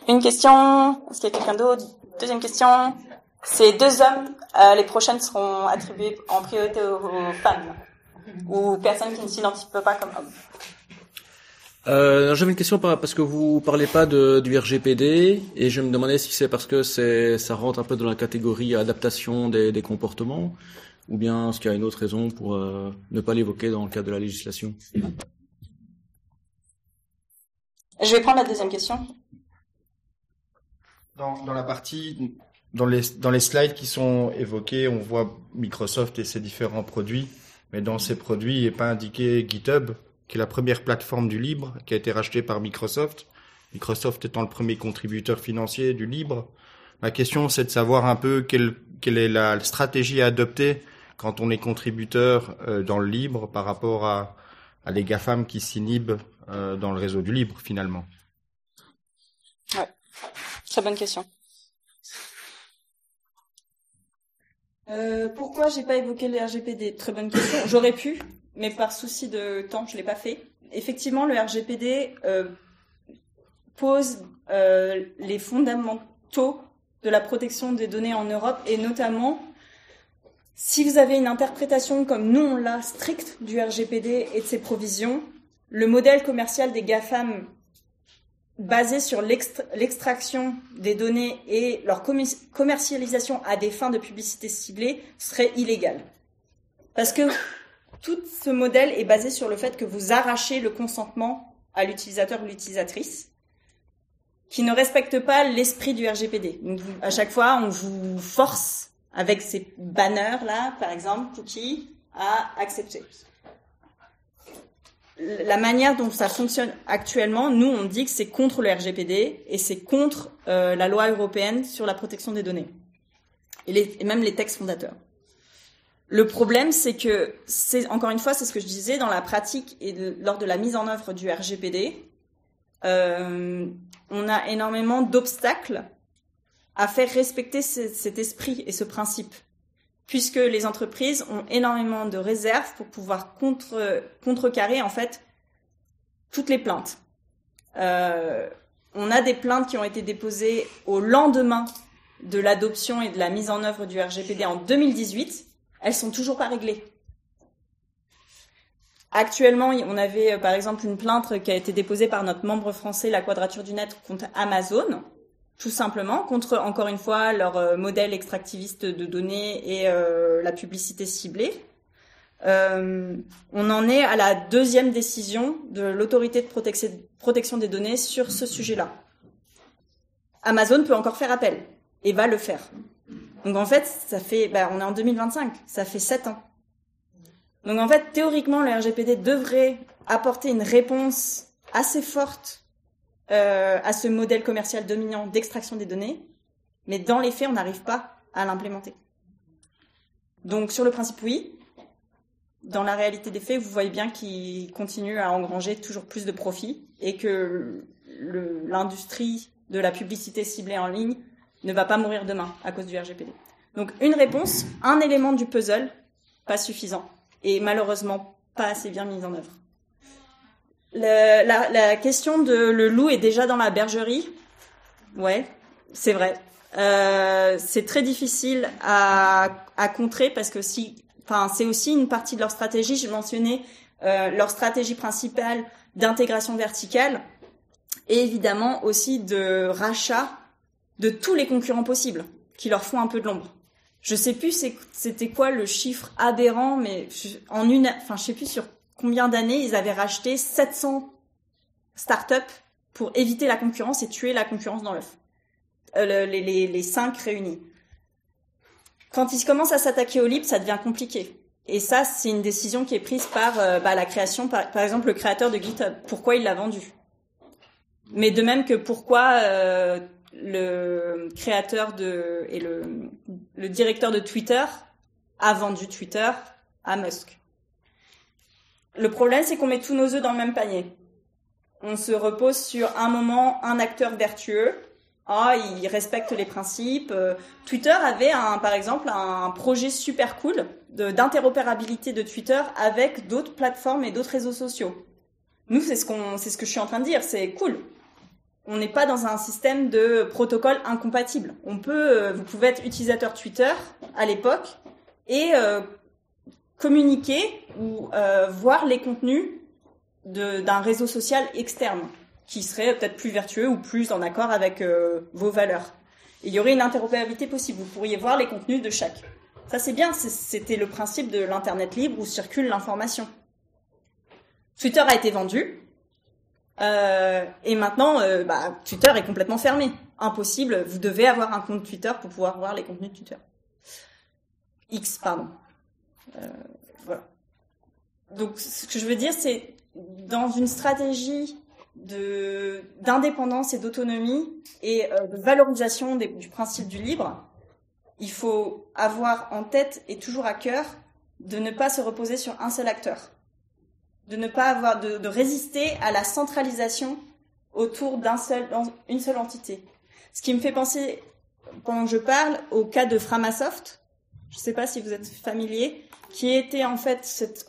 Une question. Est-ce qu'il y a quelqu'un d'autre? Deuxième question. Ces 2 hommes, les prochaines seront attribuées en priorité aux femmes ou personnes qui ne s'identifient pas comme hommes. J'avais une question parce que vous parlez pas du RGPD et je me demandais si c'est parce que ça rentre un peu dans la catégorie adaptation des comportements ou bien est-ce qu'il y a une autre raison pour ne pas l'évoquer dans le cadre de la législation. Je vais prendre la deuxième question. Dans la partie, dans les slides qui sont évoqués, on voit Microsoft et ses différents produits, mais dans ces produits, il n'est pas indiqué GitHub, qui est la première plateforme du libre, qui a été rachetée par Microsoft. Microsoft étant le premier contributeur financier du libre. Ma question, c'est de savoir un peu quelle est la stratégie à adopter quand on est contributeur dans le libre par rapport à les GAFAM qui s'inhibent dans le réseau du libre, finalement. Ouais. Très bonne question. Pourquoi j'ai pas évoqué le RGPD? Très bonne question. J'aurais pu, mais par souci de temps, je l'ai pas fait. Effectivement, le RGPD pose les fondamentaux de la protection des données en Europe et notamment, si vous avez une interprétation comme nous on l'a stricte du RGPD et de ses provisions, le modèle commercial des GAFAM basé sur l'extraction des données et leur commercialisation à des fins de publicité ciblée serait illégal. Parce que tout ce modèle est basé sur le fait que vous arrachez le consentement à l'utilisateur ou l'utilisatrice, qui ne respecte pas l'esprit du RGPD. Donc, à chaque fois, on vous force, avec ces banners-là, par exemple, cookies, à accepter. La manière dont ça fonctionne actuellement, nous, on dit que c'est contre le RGPD et c'est contre la loi européenne sur la protection des données et même les textes fondateurs. Le problème, c'est que, encore une fois, c'est ce que je disais, dans la pratique et lors de la mise en œuvre du RGPD, on a énormément d'obstacles à faire respecter cet esprit et ce principe, puisque les entreprises ont énormément de réserves pour pouvoir contrecarrer en fait toutes les plaintes. On a des plaintes qui ont été déposées au lendemain de l'adoption et de la mise en œuvre du RGPD en 2018. Elles sont toujours pas réglées. Actuellement, on avait par exemple une plainte qui a été déposée par notre membre français, la Quadrature du Net, contre Amazon, tout simplement, contre, encore une fois, leur modèle extractiviste de données et la publicité ciblée. On en est à la 2e décision de l'autorité de protection des données sur ce sujet-là. Amazon peut encore faire appel et va le faire. Donc en fait, on est en 2025, ça fait 7 ans. Donc en fait, théoriquement, le RGPD devrait apporter une réponse assez forte à ce modèle commercial dominant d'extraction des données, mais dans les faits, on n'arrive pas à l'implémenter. Donc sur le principe, oui. Dans la réalité des faits, vous voyez bien qu'il continue à engranger toujours plus de profits et que l'industrie de la publicité ciblée en ligne ne va pas mourir demain à cause du RGPD. Donc une réponse, un élément du puzzle, pas suffisant et malheureusement pas assez bien mis en œuvre. La question de le loup est déjà dans la bergerie. Ouais, c'est vrai. C'est très difficile à contrer parce que c'est aussi une partie de leur stratégie. J'ai mentionné leur stratégie principale d'intégration verticale et évidemment aussi de rachat de tous les concurrents possibles qui leur font un peu de l'ombre. Je sais plus c'était quoi le chiffre aberrant, mais je sais plus sur combien d'années ils avaient racheté 700 startups pour éviter la concurrence et tuer la concurrence dans l'œuf. Les 5 réunis. Quand ils commencent à s'attaquer au libre, ça devient compliqué. Et ça, c'est une décision qui est prise par la création, par exemple le créateur de GitHub. Pourquoi il l'a vendu? Mais de même que pourquoi le créateur et le directeur de Twitter a vendu Twitter à Musk. Le problème, c'est qu'on met tous nos œufs dans le même panier. On se repose sur un moment, un acteur vertueux. Il respecte les principes. Twitter avait par exemple un projet super cool d'interopérabilité de Twitter avec d'autres plateformes et d'autres réseaux sociaux. Nous, c'est ce que je suis en train de dire, c'est cool. on n'est pas dans un système de protocole incompatible. Vous pouvez être utilisateur Twitter à l'époque et communiquer ou voir les contenus d'un réseau social externe qui serait peut-être plus vertueux ou plus en accord avec vos valeurs. Et il y aurait une interopérabilité possible. Vous pourriez voir les contenus de chaque. Ça, c'est bien. C'était le principe de l'Internet libre où circule l'information. Twitter a été vendu. Et maintenant, Twitter est complètement fermé. Impossible. Vous devez avoir un compte Twitter pour pouvoir voir les contenus de Twitter. X, pardon. Voilà. Donc, ce que je veux dire, c'est dans une stratégie d'indépendance et d'autonomie et de valorisation du principe du libre, il faut avoir en tête et toujours à cœur de ne pas se reposer sur un seul acteur. De ne pas avoir de résister à la centralisation autour une seule entité. Ce qui me fait penser, pendant que je parle, au cas de Framasoft. Je ne sais pas si vous êtes familier, qui était en fait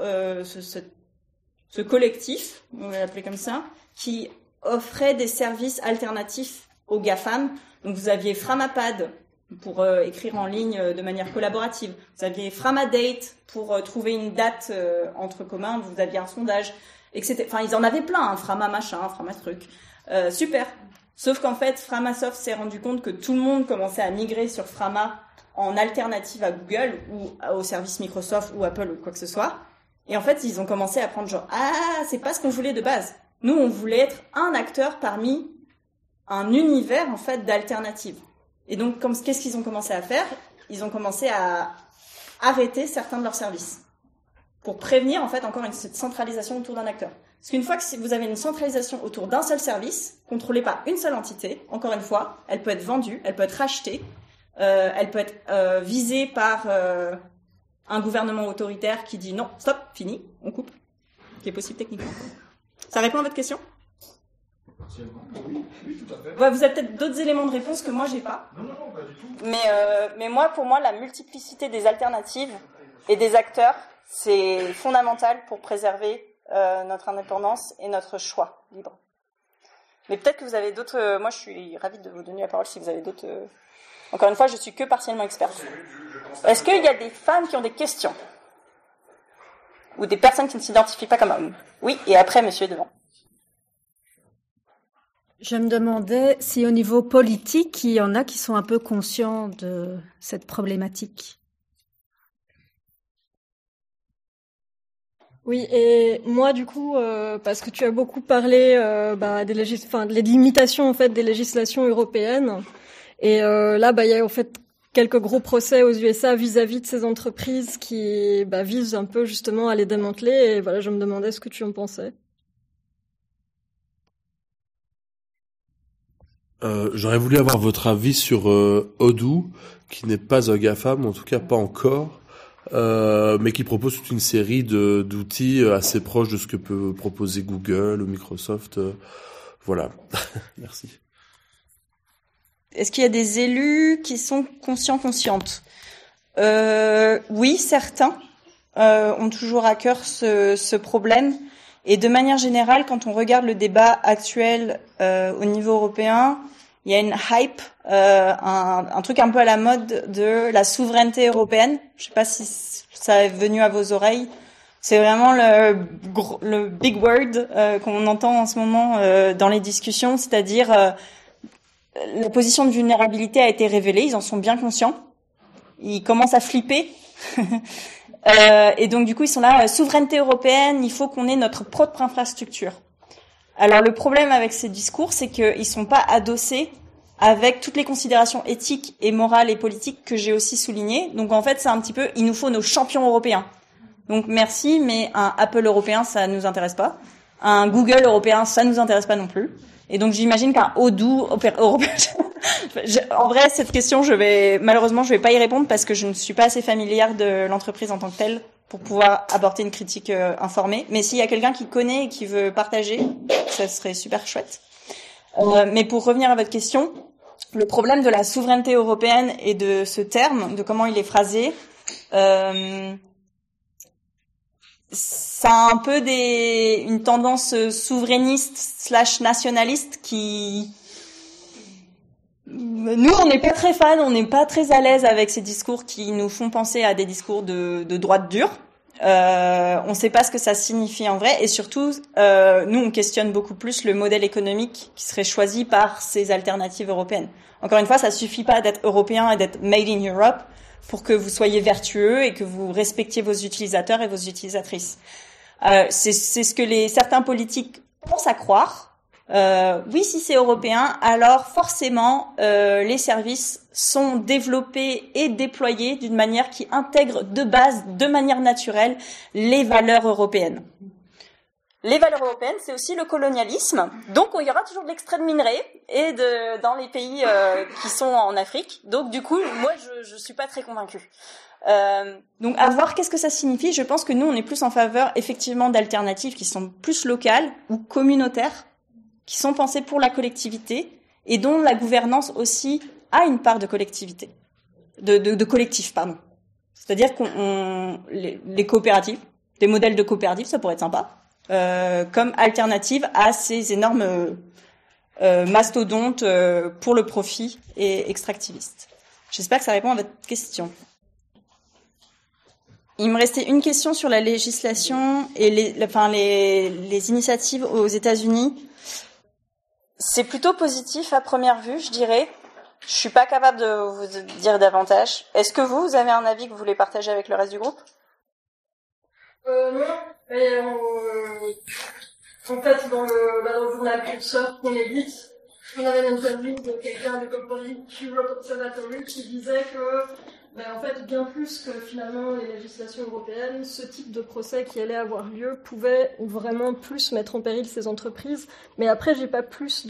ce collectif, on va l'appeler comme ça, qui offrait des services alternatifs aux GAFAM. Donc vous aviez Framapad pour écrire en ligne de manière collaborative. Vous aviez Framadate pour trouver une date entre communs. Vous aviez un sondage, etc. Enfin, ils en avaient plein, hein, Frama machin, Frama truc. Super. Sauf qu'en fait, Framasoft s'est rendu compte que tout le monde commençait à migrer sur Frama en alternative à Google ou au service Microsoft ou Apple ou quoi que ce soit. Et en fait, ils ont commencé à prendre genre, c'est pas ce qu'on voulait de base. Nous, on voulait être un acteur parmi un univers, en fait, d'alternatives. Et donc, qu'est-ce qu'ils ont commencé à faire? Ils ont commencé à arrêter certains de leurs services pour prévenir, en fait, encore cette centralisation autour d'un acteur. Parce qu'une fois que vous avez une centralisation autour d'un seul service, contrôlé par une seule entité, encore une fois, elle peut être vendue, elle peut être rachetée, elle peut être visée par un gouvernement autoritaire qui dit non, stop, fini, on coupe, qui est possible techniquement. Ça répond à votre question? Oui, tout à fait. Ouais, vous avez peut-être d'autres éléments de réponse que moi j'ai pas. Non, pas du tout. Mais pour moi, la multiplicité des alternatives et des acteurs, c'est fondamental pour préserver notre indépendance et notre choix libre. Mais peut-être que vous avez d'autres. Moi, je suis ravie de vous donner la parole si vous avez d'autres. Encore une fois, je suis que partiellement experte. Est-ce qu'il y a des femmes qui ont des questions? Ou des personnes qui ne s'identifient pas comme hommes? Oui, et après, monsieur est devant. Je me demandais si au niveau politique, il y en a qui sont un peu conscients de cette problématique. Oui, et moi du coup, parce que tu as beaucoup parlé des limitations en fait des législations européennes, et là il y a en fait quelques gros procès aux USA vis-à-vis de ces entreprises qui visent un peu justement à les démanteler, et voilà, je me demandais ce que tu en pensais. J'aurais voulu avoir votre avis sur Odoo, qui n'est pas un GAFAM, en tout cas pas encore, mais qui propose toute une série d'outils assez proches de ce que peut proposer Google ou Microsoft. Voilà. Merci. Est-ce qu'il y a des élus qui sont conscientes? Oui, certains ont toujours à cœur ce problème. Et de manière générale, quand on regarde le débat actuel au niveau européen, il y a une hype, un truc un peu à la mode de la souveraineté européenne. Je sais pas si ça est venu à vos oreilles. C'est vraiment le big word qu'on entend en ce moment dans les discussions, c'est-à-dire la position de vulnérabilité a été révélée, ils en sont bien conscients. Ils commencent à flipper. Et donc du coup ils sont là, souveraineté européenne, il faut qu'on ait notre propre infrastructure. Alors le problème avec ces discours, c'est qu'ils sont pas adossés avec toutes les considérations éthiques et morales et politiques que j'ai aussi soulignées. Donc en fait c'est un petit peu, il nous faut nos champions européens. Donc merci, mais un Apple européen ça nous intéresse pas, un Google européen ça nous intéresse pas non plus. Et donc j'imagine qu'un Odoo européen. En vrai, cette question, malheureusement, je vais pas y répondre parce que je ne suis pas assez familière de l'entreprise en tant que telle pour pouvoir apporter une critique informée. Mais s'il y a quelqu'un qui connaît et qui veut partager, ça serait super chouette. Mais pour revenir à votre question, le problème de la souveraineté européenne et de ce terme, de comment il est phrasé, ça a un peu une tendance souverainiste / nationaliste qui, nous, on n'est pas très fans, on n'est pas très à l'aise avec ces discours qui nous font penser à des discours de droite dure. On ne sait pas ce que ça signifie en vrai, et surtout, nous, on questionne beaucoup plus le modèle économique qui serait choisi par ces alternatives européennes. Encore une fois, ça suffit pas d'être européen et d'être made in Europe pour que vous soyez vertueux et que vous respectiez vos utilisateurs et vos utilisatrices. C'est ce que certains politiques pensent à croire. Oui, si c'est européen, alors forcément, les services sont développés et déployés d'une manière qui intègre de base, de manière naturelle, les valeurs européennes. Les valeurs européennes, c'est aussi le colonialisme. Donc, il y aura toujours de l'extrait de minerai et dans les pays qui sont en Afrique. Donc, du coup, moi, je suis pas très convaincue. Donc, à voir qu'est-ce que ça signifie. Je pense que nous, on est plus en faveur, effectivement, d'alternatives qui sont plus locales ou communautaires, qui sont pensées pour la collectivité et dont la gouvernance aussi a une part de collectivité, de collectif, pardon. C'est-à-dire les coopératives, des modèles de coopératives, ça pourrait être sympa. Comme alternative à ces énormes mastodontes pour le profit et extractivistes. J'espère que ça répond à votre question. Il me restait une question sur la législation et les initiatives aux États-Unis. C'est plutôt positif à première vue, je dirais. Je suis pas capable de vous dire davantage. Est-ce que vous avez un avis que vous voulez partager avec le reste du groupe? Non, mais en fait, dans le journal Cursor qu'on édite, on avait une interview de quelqu'un de Corporate Europe Observatory qui disait que, en fait, bien plus que finalement les législations européennes, ce type de procès qui allait avoir lieu pouvait vraiment plus mettre en péril ces entreprises. Mais après, j'ai pas plus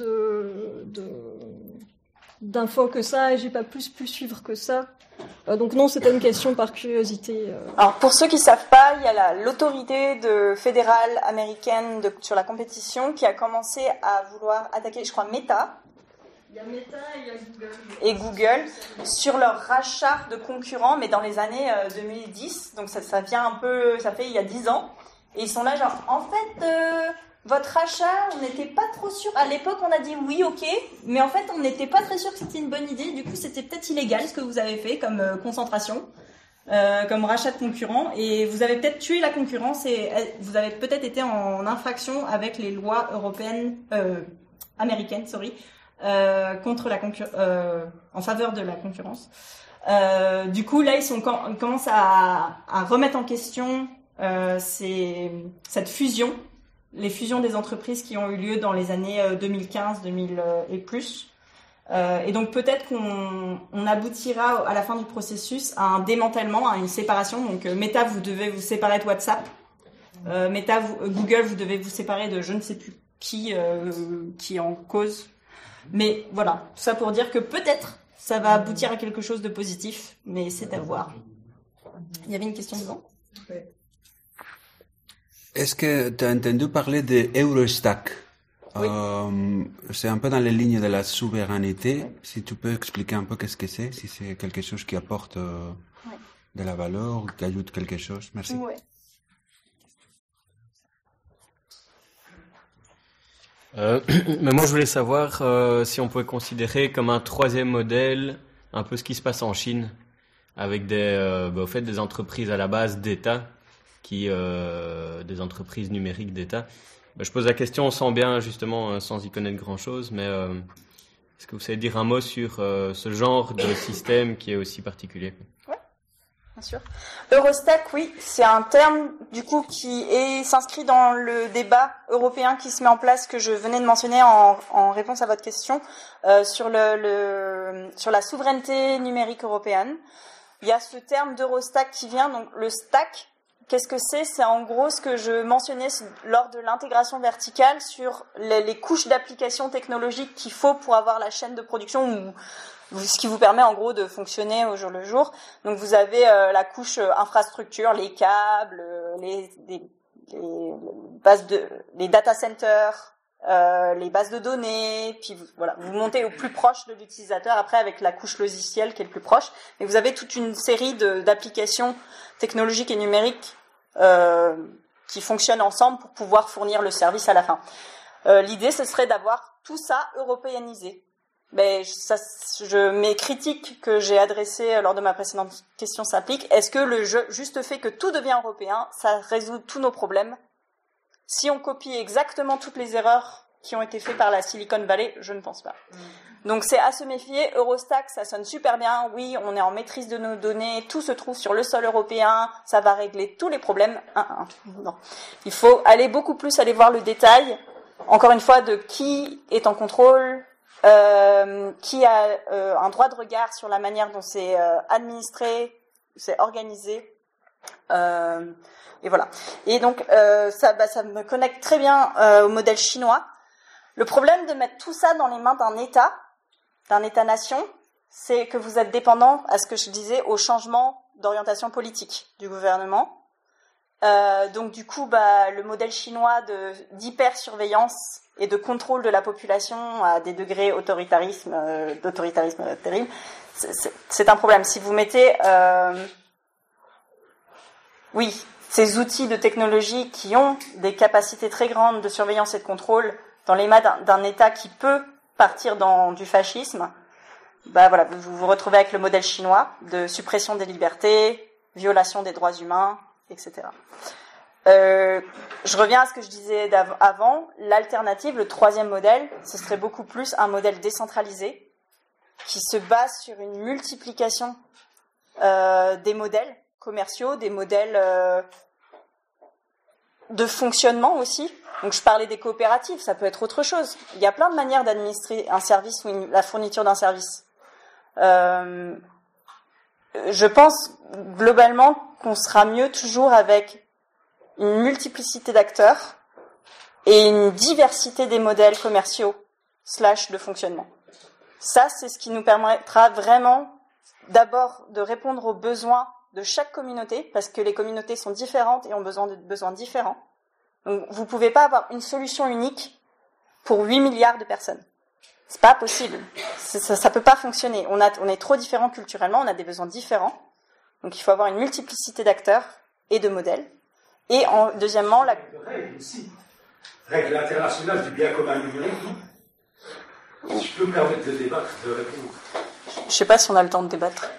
d'infos que ça et j'ai pas plus pu suivre que ça. Donc non, c'était une question par curiosité. Alors pour ceux qui savent pas, il y a l'autorité fédérale américaine sur la compétition qui a commencé à vouloir attaquer, je crois, Meta. Il y a Meta et il y a Google. Et Google sur leur rachat de concurrents, mais dans les années 2010. Donc ça vient un peu, ça fait il y a 10 ans. Et ils sont là genre, en fait, votre rachat, on n'était pas trop sûr. À l'époque, on a dit oui, ok, mais en fait, on n'était pas très sûr que c'était une bonne idée. Du coup, c'était peut-être illégal ce que vous avez fait comme concentration, comme rachat de concurrents. Et vous avez peut-être tué la concurrence et vous avez peut-être été en infraction avec les lois européennes, américaines, contre en faveur de la concurrence. Du coup, là, ils commencent à remettre en question cette fusion. Les fusions des entreprises qui ont eu lieu dans les années 2015, 2000 et plus. Et donc peut-être qu'on aboutira à la fin du processus à un démantèlement, à une séparation. Donc Meta, vous devez vous séparer de WhatsApp. Google, vous devez vous séparer de je ne sais plus qui est en cause. Mais voilà, tout ça pour dire que peut-être ça va aboutir à quelque chose de positif, mais c'est à voir. Il y avait une question devant. Ouais. Est-ce que tu as entendu parler de Eurostack? Oui. C'est un peu dans les lignes de la souveraineté. Si tu peux expliquer un peu qu'est-ce que c'est, si c'est quelque chose qui apporte de la valeur ou qui ajoute quelque chose. Merci. Ouais. Mais moi, je voulais savoir si on pouvait considérer comme un troisième modèle un peu ce qui se passe en Chine avec des entreprises à la base d'État, des entreprises numériques d'État. Je pose la question, on sent bien justement sans y connaître grand-chose, mais est-ce que vous savez dire un mot sur ce genre de système qui est aussi particulier? Ouais, bien sûr. Eurostack, oui, c'est un terme du coup qui s'inscrit dans le débat européen qui se met en place que je venais de mentionner en réponse à votre question sur la souveraineté numérique européenne. Il y a ce terme d'Eurostack qui vient, donc le stack. Qu'est-ce que c'est? C'est en gros ce que je mentionnais lors de l'intégration verticale sur les couches d'applications technologiques qu'il faut pour avoir la chaîne de production ou ce qui vous permet en gros de fonctionner au jour le jour. Donc vous avez la couche infrastructure, les câbles, les data centers, les bases de données, puis vous montez au plus proche de l'utilisateur après avec la couche logicielle qui est le plus proche. Et vous avez toute une série d'applications technologiques et numériques qui fonctionnent ensemble pour pouvoir fournir le service à la fin. L'idée, ce serait d'avoir tout ça européanisé. Mais mes critiques que j'ai adressées lors de ma précédente question s'appliquent. Est-ce que le juste fait que tout devient européen, ça résout tous nos problèmes? Si on copie exactement toutes les erreurs qui ont été faites par la Silicon Valley, je ne pense pas. Donc c'est à se méfier. Eurostack, ça sonne super bien. Oui, on est en maîtrise de nos données, tout se trouve sur le sol européen, ça va régler tous les problèmes. Non. Il faut aller beaucoup plus aller voir le détail, encore une fois, de qui est en contrôle, qui a un droit de regard sur la manière dont c'est administré, c'est organisé. Et voilà. Et donc ça me connecte très bien au modèle chinois. Le problème de mettre tout ça dans les mains d'un État-nation, c'est que vous êtes dépendant, à ce que je disais, au changement d'orientation politique du gouvernement. Donc du coup, le modèle chinois d'hyper-surveillance et de contrôle de la population à des degrés d'autoritarisme terrible, c'est un problème. Si vous mettez, ces outils de technologie qui ont des capacités très grandes de surveillance et de contrôle dans les mains d'un État qui peut partir dans du fascisme, vous vous retrouvez avec le modèle chinois de suppression des libertés, violation des droits humains, etc. Je reviens à ce que je disais avant. L'alternative, le troisième modèle, ce serait beaucoup plus un modèle décentralisé qui se base sur une multiplication des modèles commerciaux, des modèles de fonctionnement aussi. Donc je parlais des coopératives, ça peut être autre chose. Il y a plein de manières d'administrer un service ou la fourniture d'un service. Je pense globalement qu'on sera mieux toujours avec une multiplicité d'acteurs et une diversité des modèles commerciaux / de fonctionnement. Ça, c'est ce qui nous permettra vraiment d'abord de répondre aux besoins de chaque communauté, parce que les communautés sont différentes et ont besoin de besoins différents. Donc, vous pouvez pas avoir une solution unique pour 8 milliards de personnes. C'est pas possible. Ça peut pas fonctionner. On est trop différents culturellement, on a des besoins différents. Donc, il faut avoir une multiplicité d'acteurs et de modèles. Et deuxièmement, règles aussi. Règles internationales du bien commun numérique. Si je peux me permettre de débattre, de répondre. Je sais pas si on a le temps de débattre.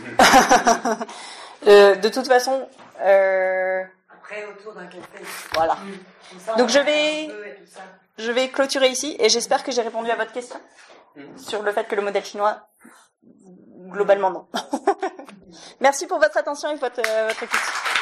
De toute façon, après, autour d'un café. Voilà. Donc je vais clôturer ici et j'espère que j'ai répondu à votre question sur le fait que le modèle chinois, globalement non. Merci pour votre attention et votre écoute.